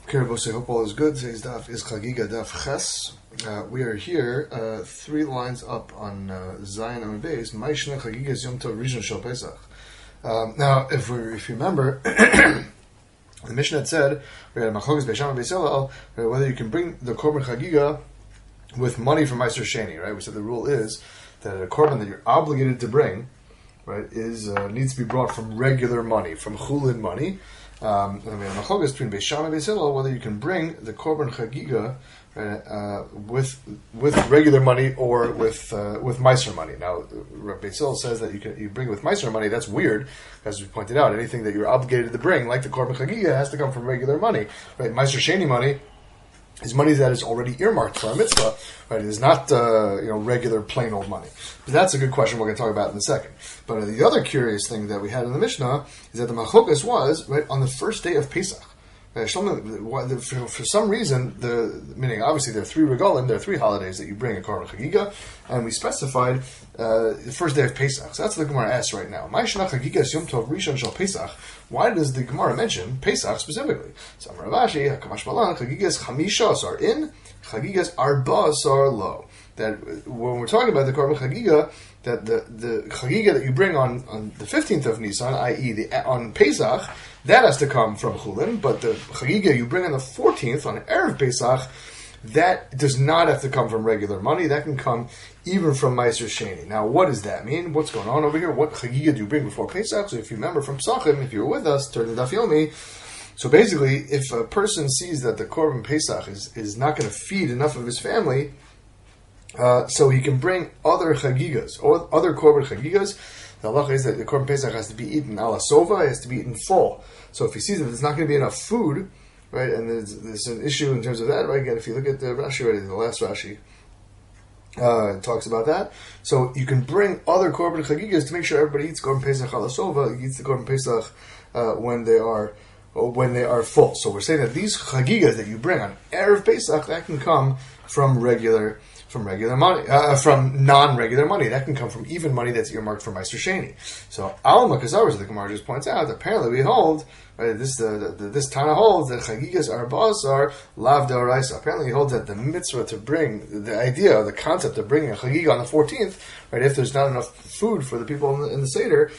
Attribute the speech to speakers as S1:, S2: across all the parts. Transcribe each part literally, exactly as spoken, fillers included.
S1: Kiribose, hope all is good. Today's daf is Chagiga daf Ches. Uh, we are here, uh, three lines up on uh, Zion and Beis. Ma'ishna Chagiga is Yom Tov Rishon Shel Pesach. Um, now, if we if you remember, the Mishnah had said we had Machlokas Beis Shammai Beis Hillel whether you can bring the Korban Chagiga with money from Meiser Sheni. Right? We said the rule is that a korban that you're obligated to bring, right, is uh, needs to be brought from regular money, from chulin money. Um, and we have Machlokas between Beis Shammai and Beis Hillel whether you can bring the Korban Chagiga right, uh, with with regular money or with uh, with Meiser money. Now, Rabbi Beis Hillel says that you can you bring with Meiser money. That's weird, as we pointed out. Anything that you're obligated to bring, like the Korban Chagiga, has to come from regular money. Right, Meiser Sheni money is money that is already earmarked for a mitzvah. Right, it is not uh, you know regular plain old money. But that's a good question. We're going to talk about in a second. But uh, the other curious thing that we had in the Mishnah is that the machlokas was right on the first day of Pesach. Right, for some reason, the meaning obviously there are three regalim, there are three holidays that you bring a korban chagiga, and we specified uh, the first day of Pesach. So that's what the Gemara asks right now. Ma'ishna chagiga es Yom Tov Rishon Shel Pesach. Why does the Gemara mention Pesach specifically? So Amar Rav Ashi, Hakamash Malan, chagigas chamisha are in, chagigas arba are low. That when we're talking about the korban chagiga, that the, the chagiga that you bring on, on the fifteenth of Nisan, that is the on Pesach, that has to come from chulin, but the chagiga you bring on the fourteenth, on Erev Pesach, that does not have to come from regular money. That can come even from Meiser Sheni. Now, what does that mean? What's going on over here? What chagiga do you bring before Pesach? So if you remember from Psachim, if you were with us, turn the Daf Yomi. So basically, if a person sees that the Korban Pesach is, is not going to feed enough of his family, Uh, so he can bring other chagigas, or other korban chagigas. The halacha is that the korban pesach has to be eaten ala sova, it has to be eaten full. So if he sees that there's not going to be enough food, right, and there's, there's an issue in terms of that, right, again, if you look at the Rashi already, the last Rashi, uh, talks about that. So you can bring other korban chagigas to make sure everybody eats korban pesach ala sova, eats the korban pesach uh, when they are when they are full. So we're saying that these chagigas that you bring on Erev Pesach, that can come from regular From regular money, uh, from non-regular money. That can come from even money that's earmarked for Meiser Sheni. So, Al Makazar, as the Gemara just points out, apparently we hold, right, this uh, the, the, this Tana holds that Chagigas Arbas are Lav Deoraisa. Apparently he holds that the mitzvah to bring, the idea, the concept of bringing a Chagiga on the fourteenth, right, if there's not enough food for the people in the, in the Seder,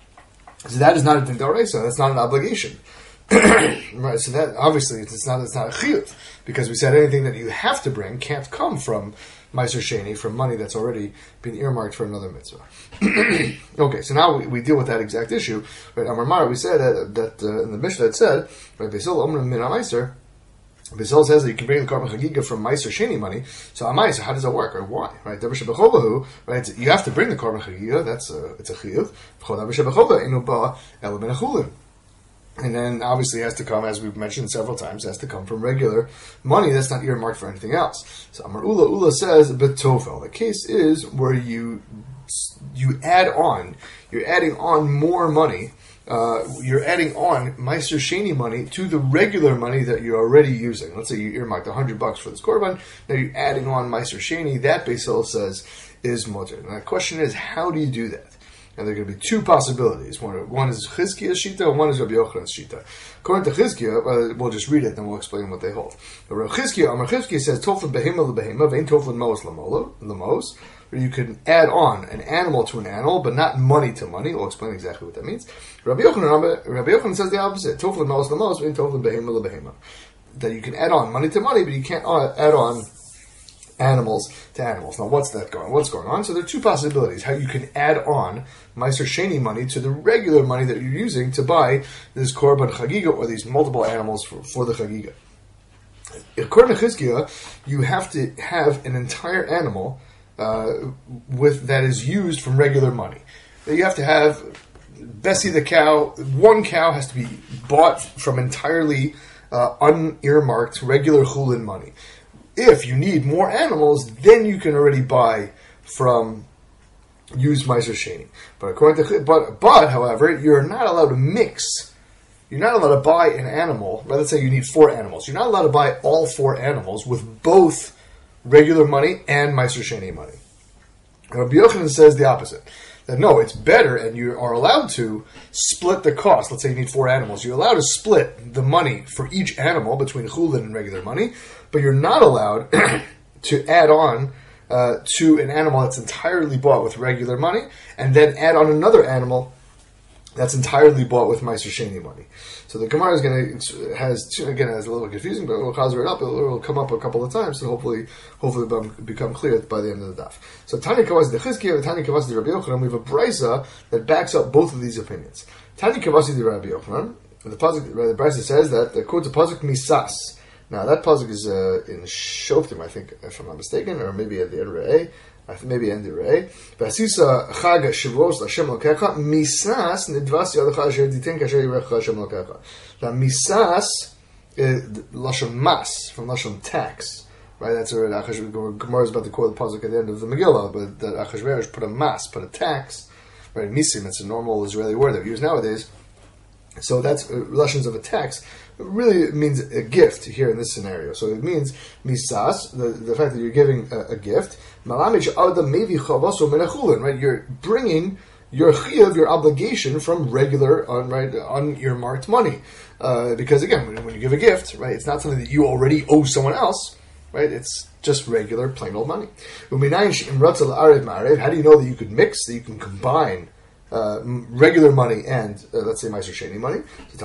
S1: so that is not a Din Deoraisa, that's not an obligation. Right, so that obviously it's not it's not a chiyuv, because we said anything that you have to bring can't come from Meiser Sheni, from money that's already been earmarked for another mitzvah. Okay, so now we, we deal with that exact issue. Right, Amar Mara, we said that, that uh, in the Mishnah it said, right, Beis Hillel Omrim Min HaMeiser, Beis Hillel says that you can bring the korban chagiga from Meiser Sheni money. So Amai, so how does that work? Or why? Right, Davar Shebechovahu, right, you have to bring the korban chagiga. That's a it's a chiyuv. Davar Shebechova Inu Ba Ela Ben Achulin. And then, obviously, it has to come, as we've mentioned several times, it has to come from regular money that's not earmarked for anything else. So, Amar Ula, Ula says, Betofel. The case is where you you add on, you're adding on more money, uh, you're adding on Meiser Sheni money to the regular money that you're already using. Let's say you earmarked one hundred bucks for this korban, now you're adding on Meiser Sheni, that Beis Hillel says is mutter. And the question is, how do you do that? And there are going to be two possibilities. One, one is Chizkiya's Shita, and one is Rabbi Yochanan's Shita. According to Chizkiya, uh, we'll just read it, then we'll explain what they hold. But Rabbi Chizkiya, Amar Chizkiya says, Toflin behema lebehema, vein toflin mos lemos, where you can add on an animal to an animal, but not money to money. We'll explain exactly what that means. Rabbi Yochanan, Rabbi Yochanan says the opposite. Toflin mos lemos, vein toflin behema lebehema. That you can add on money to money, but you can't add on animals to animals. Now, what's that going? What's going on? So there are two possibilities how you can add on Meiser Sheni money to the regular money that you're using to buy this korban chagiga or these multiple animals for, for the chagiga. According to Chizkiya, you have to have an entire animal uh, with that is used from regular money. You have to have Bessie the cow. One cow has to be bought from entirely uh, unearmarked regular chulin money. If you need more animals, then you can already buy from used Meiser Sheni. But according to but but however, you're not allowed to mix. You're not allowed to buy an animal. Let's say you need four animals. You're not allowed to buy all four animals with both regular money and Meiser Sheni money. Rabbi Yochanan says the opposite. That no, it's better, and you are allowed to split the cost. Let's say you need four animals. You're allowed to split the money for each animal between chulin and regular money, but you're not allowed to add on uh, to an animal that's entirely bought with regular money, and then add on another animal that's entirely bought with Meiser Sheni money. So the Gemara is going to has again it's a little confusing, but we'll chazer it up. It will come up a couple of times, so hopefully, hopefully become, become clear by the end of the daf. So Tani Kavasi de Chizkiya, Tani Kavasi de Rabbi Yochanan. We have a brisa that backs up both of these opinions. Tani Kavasi de Rabbi Yochanan. The pasuk, the brisa says that the quote the pasuk misas. Now that pasuk is uh, in Shoftim, I think, if I'm not mistaken, or maybe at the end of Re'eh. I think maybe end Re'eh. V'asisa chag Shavuos l'Hashem Elokecha misas nidvas yadecha asher diten kasher yirecha Hashem Elokecha. Now misas lashon mas from lashon tax, right? That's where Achashverosh Gemara is about to quote the pasuk at the end of the Megillah, but that Achashverosh put a mas, put a tax, right? Misim, it's a normal Israeli word that we use nowadays. So that's uh, lashons of a tax. It really means a gift here in this scenario. So it means misas, the, the fact that you're giving a, a gift. Right? You're bringing your chiyuv, your obligation from regular, on right, unearmarked money. Uh, because again, when, when you give a gift, right, it's not something that you already owe someone else, right? It's just regular, plain old money. How do you know that you could mix, that you can combine Uh, regular money and uh, let's say Meiser Sheni money?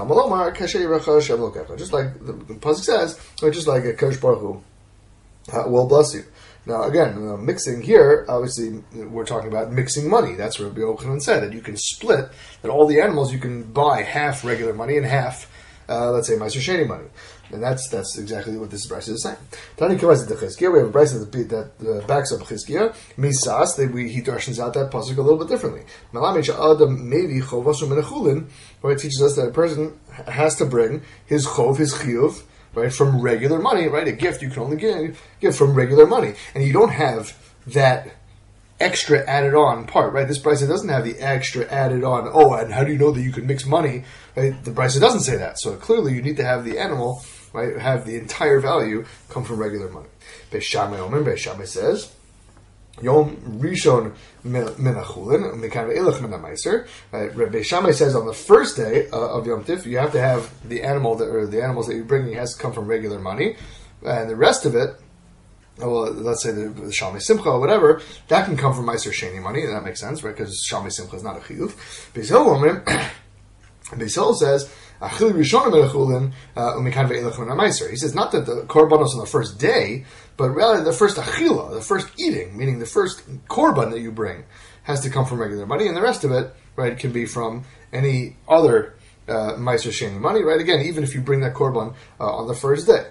S1: Just like the, the pasuk says, or just like a Kodesh Baruch Hu uh, will bless you. Now again, uh, mixing here, obviously we're talking about mixing money. That's what Rabbi Yochanan said, that you can split, that all the animals you can buy half regular money and half uh, let's say Meiser Sheni money. And that's that's exactly what this brisa is saying. Tani Kavasi de Chizkiya, we have a brisa that, that uh, backs up Chizkiya. Misas, that we he darshans out that pasuk a little bit differently. Malamich Adam maybe chovasu menachulin, where it teaches us that a person has to bring his chov, his chiyuv, right, from regular money, right? A gift you can only give, give from regular money, and you don't have that extra added on part, right? This brisa doesn't have the extra added on. Oh, and how do you know that you can mix money? Right? The brisa doesn't say that. So clearly, you need to have the animal, right, have the entire value come from regular money. Beis Shammai Omer, Beis Shammai says, Yom Rishon Menachulin, Mekav Elach Menameiser. Beis Shammai says on the first day uh, of Yom Tif, you have to have the animal that, or the animals that you're bringing has to come from regular money, and the rest of it, well, let's say the, the Shalmei Simcha or whatever, that can come from Meiser Sheni money, and that makes sense, right? Because Shalmei Simcha is not a chiyuv. Beis Hillel Omer, Beis Hillel says, he says not that the korbanos on the first day, but rather the first achila, the first eating, meaning the first korban that you bring, has to come from regular money, and the rest of it, right, can be from any other uh, Meiser Sheni money, right? Again, even if you bring that korban uh, on the first day.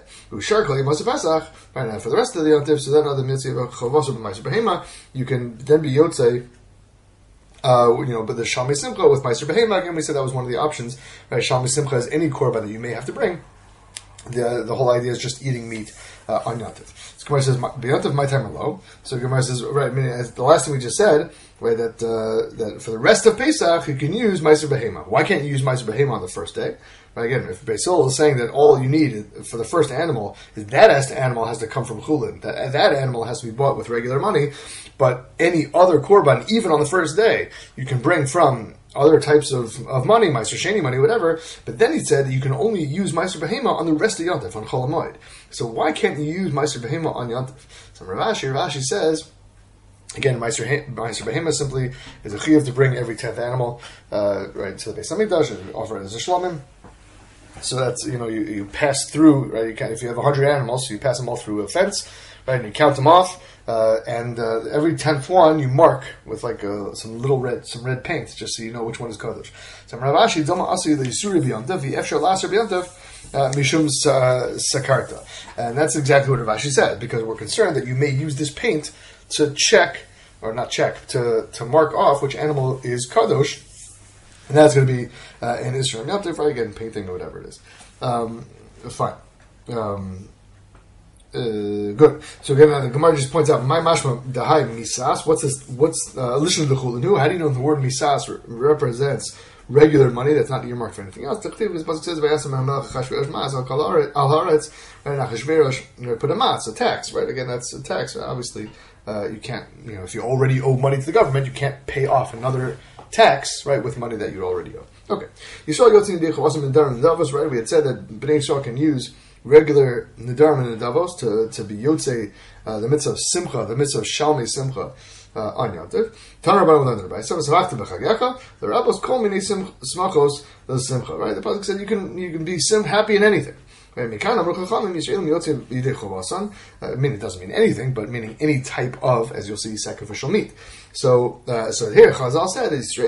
S1: Right now, for the rest of the yontif, so then other mitzvah chavos Meiser Behema, you can then be yotzei. Uh, you know, but the Shalmei Simcha with Meiser Behema, again, we said that was one of the options. Right? Shalmei Simcha is any korban that you may have to bring. The the whole idea is just eating meat uh, on Yontif. So Gemara says, "B'Yontif my time low." So Gemara says, right, I mean, as the last thing we just said, right, that uh, that for the rest of Pesach you can use Meiser Behema. Why can't you use Meiser Behema on the first day? Right, again, if Beis Hillel is saying that all you need for the first animal is that animal has to come from chulin, that that animal has to be bought with regular money, but any other korban, even on the first day, you can bring from other types of, of money, Meiser Sheni money, whatever. But then he said that you can only use Meiser Behema on the rest of Yontif, on Chol HaMoed. So why can't you use Meiser Behema on Yontif? So Rav Ashi, Rav Ashi says, again, Meiser Behema simply is a chiyuv to bring every tenth animal uh, right to the Beis Hamikdash and offer it as a shlomim. So that's, you know, you, you pass through, right? You can, if you have a hundred animals, so you pass them all through a fence, right? And you count them off, uh, and uh, every tenth one you mark with like a, some little red, some red paint, just so you know which one is kodesh. So Rav Ashi, Doma Asi the Yisuri b'Yontif, v'Efshar Laser b'Yontif, Mishum Sakarta, and that's exactly what Rav Ashi said, because we're concerned that you may use this paint to check, or not check, to to mark off which animal is kadosh. And that's going to be uh, an Israel Yom Tov, right? Again, painting or whatever it is. Um, fine. Um, uh, good. So again, uh, the Gemara just points out, "My mashma dahai misas." What's this? What's listen to the chulinu? How do you know the word misas re- represents regular money that's not earmarked for anything else? The pasuk says, "Vayasam hamelach Achashverosh mas al kol haaretz al haaretz." And Achashverosh put a mas, a tax, right? Again, that's a tax. Obviously, uh, you can't, you know, if you already owe money to the government, you can't pay off another tax, right, with money that you already owe. Okay. Yisrael Yotzei Yidei Chavos Nedarim Nedavos, right? We had said that Bnei Yisrael can use regular Nedarim and Nedavos to, to be Yotzei, uh, the mitzvah of Simcha, the mitzvah of Shalmei Simcha, uh, on Yom Tov. Tanar Rabbanan learned by so Samachta B'Chagecha, the Rabbos Kol Minei Smachos the Simcha, right? The pasuk said you can you can be sim happy in anything. Right? I mean, it doesn't mean anything, but meaning any type of, as you'll see, sacrificial meat. So, uh, so here Chazal said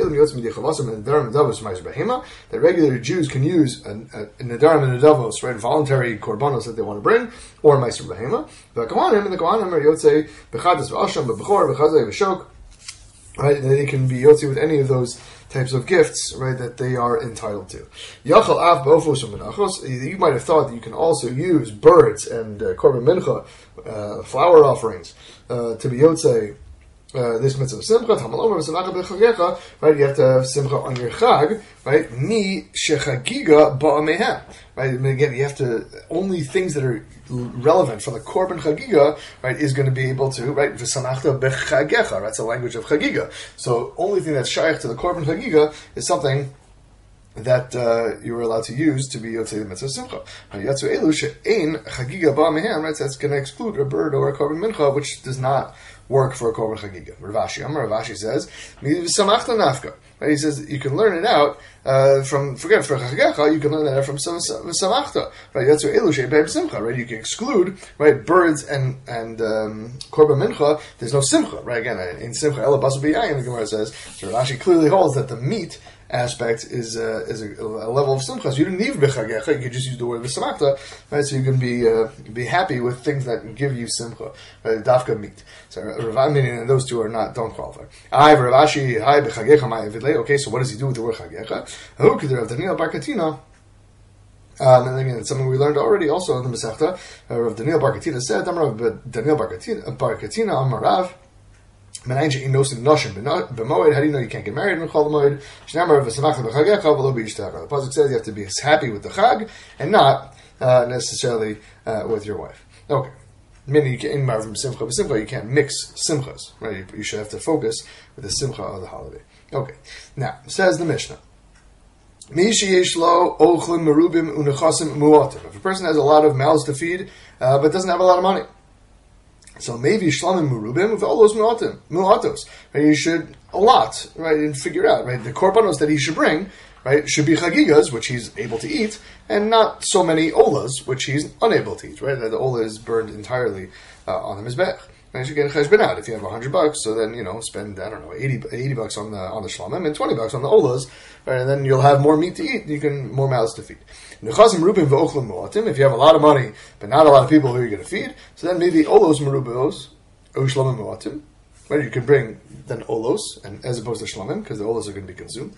S1: that regular Jews can use a, a, a nedarim and nedavos, right, voluntary korbanos that they want to bring, or meiser behema. The kohanim and the kohanim are yotzei b'chadas v'asham b'bechor b'chazay v'shok. Right, they can be yotzi with any of those types of gifts, right, that they are entitled to. Yachal av b'ofos u'menachos. You might have thought that you can also use birds and uh, korban mincha, uh, flower offerings, uh, to be yotzei uh, this mitzvah of simcha. Tamalomer v'samacha b'chagecha. Right, you have to have simcha on your chag. Right, mi shechagiga ba'amehem. Right, and again, you have to only things that are relevant for the korban chagiga, right, is going to be able to, right, v'samachta b'chagecha, that's the language of chagiga. So only thing that's shaykh to the korban chagiga is something that uh, you were allowed to use to be yotzei the mitzvah simcha. Yatzu elu she'ein chagiga ba'amehem, right, so that's going to exclude a bird or a korban mincha, which does not work for a korban chagiga. Ravashi, Amar Ravashi says, v'samachta nafka. Right, he says you can learn it out uh, from, forget for chagecha, you can learn that out from samachta. Right, that's what elu she'beim simcha. Right, you can exclude, right, birds and and um, korban mincha. There's no simcha. Right, again in simcha ela basu b'yayin, the Gemara says. So Rashi clearly holds that the meat aspect is uh, is a, a level of simcha. So you didn't need b'chagecha. You could just use the word v'samachta. Right, so you can be uh, be happy with things that give you simcha. Right, dafka meat. So Rav, meaning those two are not don't qualify. I Ravashi hi b'chagecha ma'avidlei. Okay, so what does he do with the word chagecha? Who could Rav Daniel Bar Katina? Um, and again, it's something we learned already also in the Masechta. Uh, Rav Daniel Bar Katina said, Rav Daniel Bar Katina Amar Rav. How do you know you can't get married in Chol Moed? The pasuk says you have to be happy with the Chag and not uh, necessarily uh, with your wife. Okay. Meaning you can't marry from simcha with simcha, you can't mix simchas, right? You, you should have to focus with the simcha of the holiday. Okay. Now, says the Mishnah. If a person has a lot of mouths to feed, uh, but doesn't have a lot of money, so maybe shlamim murubim with all those muatim, muatos, right? You should a lot, right, and figure out, right, the korbanos that he should bring, right, should be chagigas, which he's able to eat, and not so many olas, which he's unable to eat, right? The ola is burned entirely uh, on the mizbech. And you should get a cheshbon out. If you have a hundred bucks, so then, you know, spend, I don't know, eighty, eighty bucks on the on the shlamim and twenty bucks on the olas, right? And then you'll have more meat to eat. You can more mouths to feed. If you have a lot of money, but not a lot of people who you're going to feed, so then maybe olos merubos, or shlamim muatim, right? You can bring then olos, and as opposed to shlamim, because the olos are going to be consumed.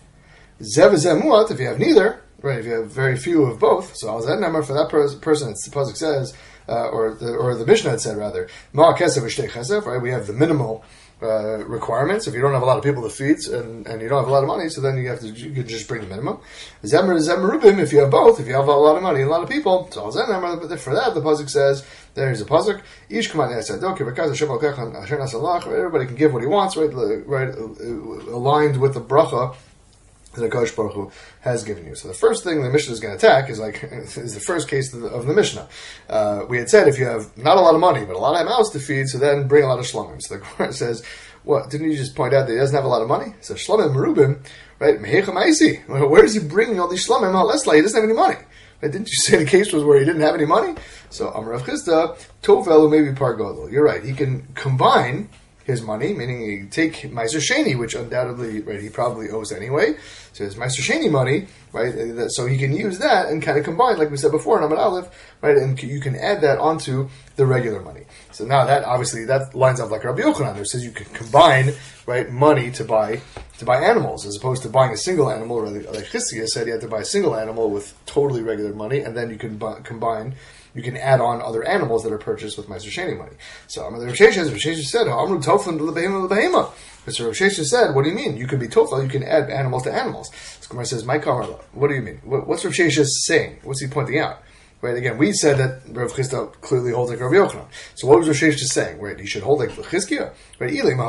S1: Zev zev muat, if you have neither, right? If you have very few of both, so that number for that per- person, it's the pasuk says. Uh, or the or the Mishnah had said rather, Ma kesef v'shtei chesef, right? We have the minimal uh, requirements. If you don't have a lot of people to feed and, and you don't have a lot of money, so then you have to you can just bring the minimum. Zemer zemerubim, if you have both, if you have a lot of money and a lot of people, so zemer. But for that, the pasuk says there's a pasuk. Ish kaman yasadok v'kaz Hashem alkechan asher nasalach. Everybody can give what he wants, right? Right, aligned with the bracha that Hakadosh Baruch Hu has given you. So the first thing the Mishnah is going to attack is like is the first case of the, of the Mishnah. Uh, we had said if you have not a lot of money but a lot of mouths to feed, so then bring a lot of shlamim. So the Gemara says, what? Didn't you just point out that he doesn't have a lot of money? So shlamim merubim, right? Mehecha ma'isi. Where is he bringing all these shlamim? Lesla, he doesn't have any money. Right? Didn't you say the case was where he didn't have any money? So Amar Rav Chisda, Tovel maybe par gadol. You're right. He can combine his money, meaning he take Meiser Sheni, which undoubtedly, right, he probably owes anyway. So his Meiser Sheni money, right, so he can use that and kind of combine, like we said before, in Amud Aleph, right, and you can add that onto the regular money. So now that, obviously, that lines up like Rabbi Yochanan, who says you can combine, right, money to buy to buy animals, as opposed to buying a single animal, or like Chizkiah said, you had to buy a single animal with totally regular money, and then you can bu- combine you can add on other animals that are purchased with Meiser Sheni money. So Amar Rav Sheshes, Rav Sheshes said, "Amru tofel lebehema lebehema." So Rav Sheshes said, "What do you mean? You can be tofel. You can add animals to animals." So Gemara says, "My Kamar, what do you mean? What, what's Rav Sheshes saying? What's he pointing out?" Right, again, we said that Rav Chisda clearly holds like Rav Yochanan. So what was Rosh Hashanah saying? Right, he should hold like Chizkiah. Right,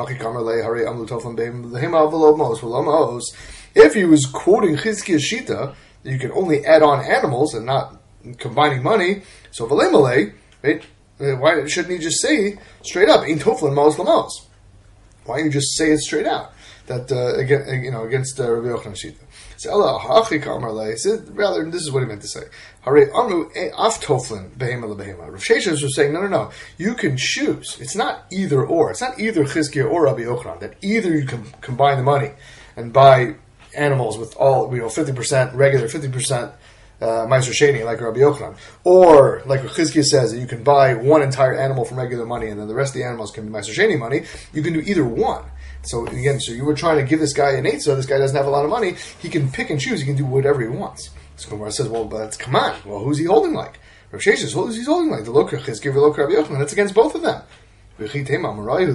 S1: if he was quoting Chizkiah's Shita, you can only add on animals and not combining money. So V'lemalei, right, why shouldn't he just say straight up, Ein Toflin Maos Lamos? Why don't you just say it straight out? That, uh, again, you know, against uh, Rav Yochanan's Shita. So, rather, this is what he meant to say. Hare Amru Af Toflin Behema LeBehema. Rav Sheshes was saying, no, no, no. You can choose. It's not either or. It's not either Chizkiah or Rabbi Yochanan. That either you can combine the money and buy animals with all, you know, fifty percent regular, fifty percent uh, Meiser Sheni, like Rabbi Yochanan. Or, like Chizkiah says, that you can buy one entire animal from regular money and then the rest of the animals can be Meiser Sheni money. You can do either one. So again, so you were trying to give this guy an eitzah. This guy doesn't have a lot of money. He can pick and choose. He can do whatever he wants. So Gemara says, well, but that's, come on. Well, who's he holding like? Rav Sheshes, who's he holding like? The Lokar Chizkiah, the Lokar Rabbi Yochanan. That's against both of them. If you tell me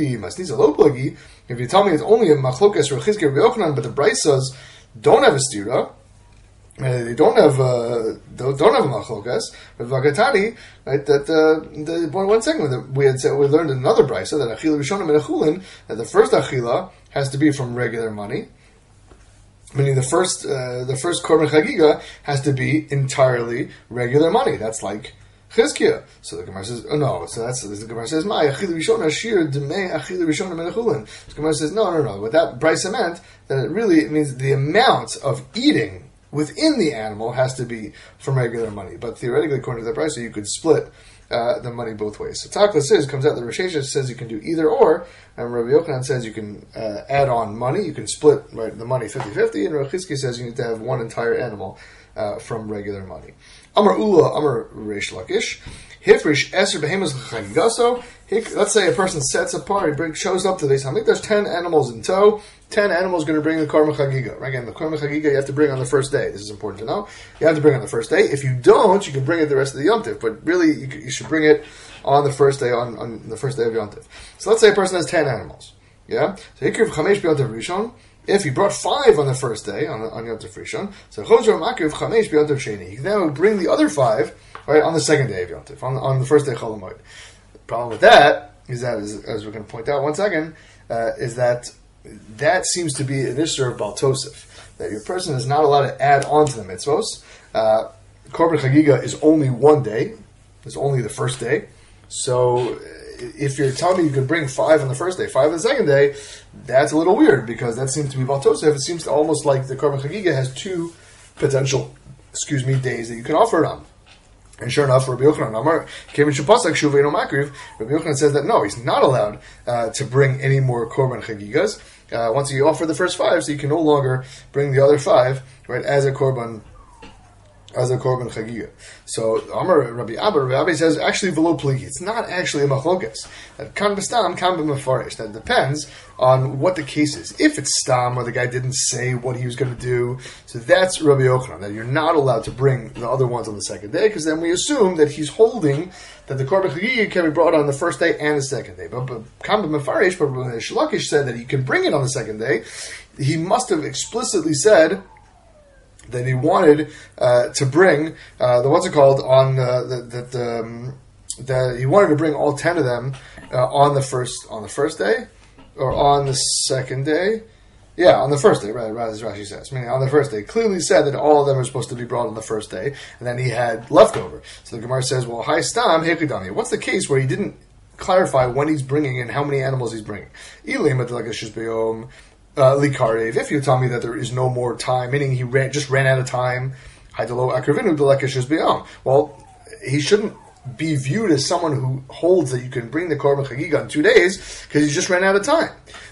S1: it's only a machlokas Rav Chizkiah, Rabbi Yochanan, but the Braisas don't have a stira, Uh, they don't have uh, don't, don't have a machlokas, but vagatani, right? That uh, the one, one second we had said we learned in another brisa that achila rishonim and achulin, that the first achila has to be from regular money, meaning the first uh, the first korban chagiga has to be entirely regular money. That's like Chizkiah. So the Gemara says, oh no. So that's the Gemara says, "My achila rishona shir demei achila rishonim and achulin." The Gemara says, no, no, no. What that brisa meant that it really it means the amount of eating within the animal has to be from regular money. But theoretically, according to the price, you could split uh, the money both ways. So Takla says, comes out, the Rosh Hashanah says you can do either or, and Rabbi Yochanan says you can uh, add on money, you can split right, the money fifty-fifty, and Rav Chizkiah says you need to have one entire animal uh, from regular money. Amar Ula, Amar Reish Lakish, Hifrish Eser Behemoth Chagigaso. Let's say a person sets apart, he brings, shows up to this. I think there's ten animals in tow. Ten animals going to bring the Korban Chagiga. Right? Again, the Korban Chagiga you have to bring on the first day. This is important to know. You have to bring on the first day. If you don't, you can bring it the rest of the Yom Tiv. But really, you, you should bring it on the first day, on, on the first day of Yom Tiv. So let's say a person has ten animals. Yeah? So Hikriv Chamesh B'Yom Tiv Rishon. If he brought five on the first day, on, on Yom Tov Rishon, so Chozor Makriv Chamesh B'Yom Tov Sheni. He can now bring the other five, right, on the second day of Yom Tov, on, on the first day of Chol HaMoed. The problem with that is that, as, as we're going to point out one second, uh, is that that seems to be an issue of Baal Tosef, that your person is not allowed to add on to the mitzvos. Uh, Korban Chagiga is only one day. It's only the first day. So if you're telling me you could bring five on the first day, five on the second day, that's a little weird, because that seems to be Baal Tosef. It seems to almost like the Korban Chagiga has two potential, excuse me, days that you can offer it on. And sure enough, Rabbi Yochanan Amar, Kevin Shupasak Shuveinu Makriv, Rabbi Yochanan says that no, he's not allowed uh, to bring any more Korban Chagigas. Uh, once you offer the first five, so you can no longer bring the other five, right, as a Korban as a Korban Chagiga. So Amar Rabbi Abba, Rabbi Abba says actually velo pligi. It's not actually a machlokas. That kan b'stam, kan b'mefarish. That depends on what the case is. If it's stam, or the guy didn't say what he was going to do, so that's Rabbi Yochanan, that you're not allowed to bring the other ones on the second day, because then we assume that he's holding that the Korban Chagiga can be brought on the first day and the second day. But but kan b'mefarish, but when Shalakish said that he can bring it on the second day, he must have explicitly said that he wanted uh, to bring uh, the what's it called on uh, that that um, that he wanted to bring all ten of them uh, on the first on the first day or on the second day. Yeah, on the first day, right? Right, as Rashi says. Meaning on the first day, clearly said that all of them are supposed to be brought on the first day, and then he had leftover. So the Gemara says, "Well, hi stam hekidami." What's the case where he didn't clarify when he's bringing and how many animals he's bringing? Ilim adlagash beom. Uh, Likarev, if you tell me that there is no more time, meaning he ran, just ran out of time, well, he shouldn't be viewed as someone who holds that you can bring the Korban Chagiga in two days because he just ran out of time.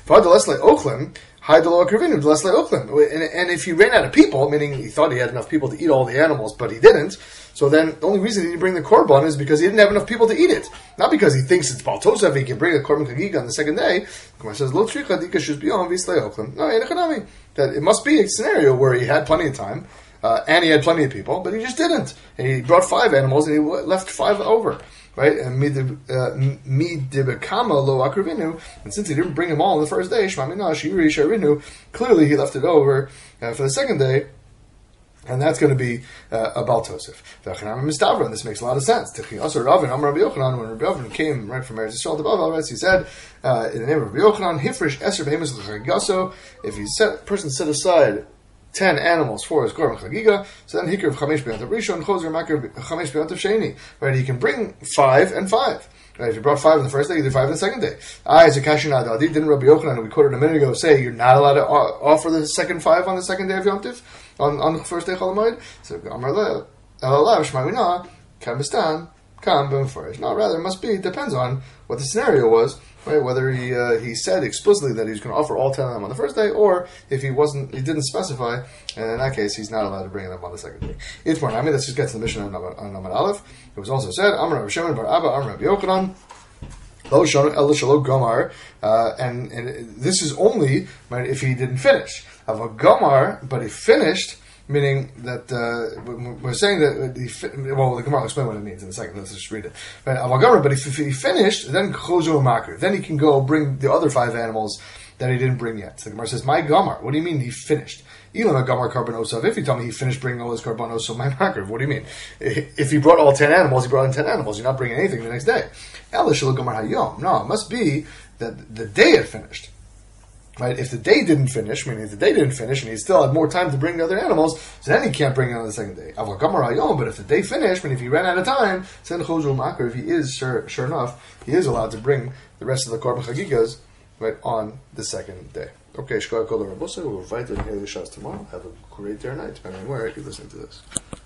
S1: And, and if he ran out of people, meaning he thought he had enough people to eat all the animals, but he didn't, so then the only reason he didn't bring the Korban is because he didn't have enough people to eat it. Not because he thinks it's Baal Tosef, he can bring the Korban Chagiga on the second day. Gemara says, Lo tricha dika shus biyom v'slei ochlim. No, enechanami. That it must be a scenario where he had plenty of time, uh, and he had plenty of people, but he just didn't. And he brought five animals, and he left five over. Right? And mi dibekama lo akrivinu. And since he didn't bring them all on the first day, shmamina shiri sharinu, clearly he left it over uh, for the second day. And that's going to be uh, a Baal Tosef. And this makes a lot of sense. When Rabbi Yochanan came right from Eretz Yisrael to Bavel, he said, uh, in the name of Rabbi Yochanan, Hifrish Eser Behemoth L'Chagigaso, if he set, person set aside ten animals for his Korban Chagiga, so then Hikr of Chamesh B'Yontav Rishon, Chozer Makar Chamesh B'Yontav Sheni. Right, he can bring five and five. Right, if you brought five on the first day, you do five on the second day. Ah, it's a Kashin Adadi. Didn't Rabbi Yochanan, who we quoted a minute ago, say you're not allowed to offer the second five on the second day of Yom Tiv? On, on the first day of Chol HaMoed? So, Amar Le, Elalav, Shma'ina, Kamistan, Kam, B'Mefarish. No, rather, it must be, it depends on what the scenario was, right? Whether he uh, he said explicitly that he was going to offer all ten of them on the first day, or if he wasn't, he didn't specify, and in that case, he's not allowed to bring them on the second day. It's more, I mean, let's just get to the mission on Amar Aleph. It was also said, Amar Rabbi Shimon bar Abba, Amar Rabbi Yochanan, Lo Shon El Shalo Gomar, uh, and and this is only right, if he didn't finish. Of a Gomar, but he finished, meaning that uh, we're saying that he, well, the Gemara will explain what it means in a second. Let's just read it. Right, of a Gomar, but if, if he finished, then Chozo Makar, then he can go bring the other five animals that he didn't bring yet. So the Gemara says, "My Gomar, what do you mean he finished?" Elam a Gomar Karbonosav. If you tell me he finished bringing all his Karbonos, so my Makar, what do you mean? If he brought all ten animals, he brought in ten animals. You're not bringing anything the next day. Ela Shelo Gomar Hayom. No, it must be that the day had finished. Right? If the day didn't finish, meaning if the day didn't finish and he still had more time to bring the other animals, so then he can't bring it on the second day. But if the day finished, meaning if he ran out of time, then Chozul Makar, if he is, sure, sure enough, he is allowed to bring the rest of the Korban Chagigas right on the second day. Okay, Shkoyah Kol Rabosa, we'll invite you to hear the shots tomorrow. Have a great day or night, depending on where you're listening to this.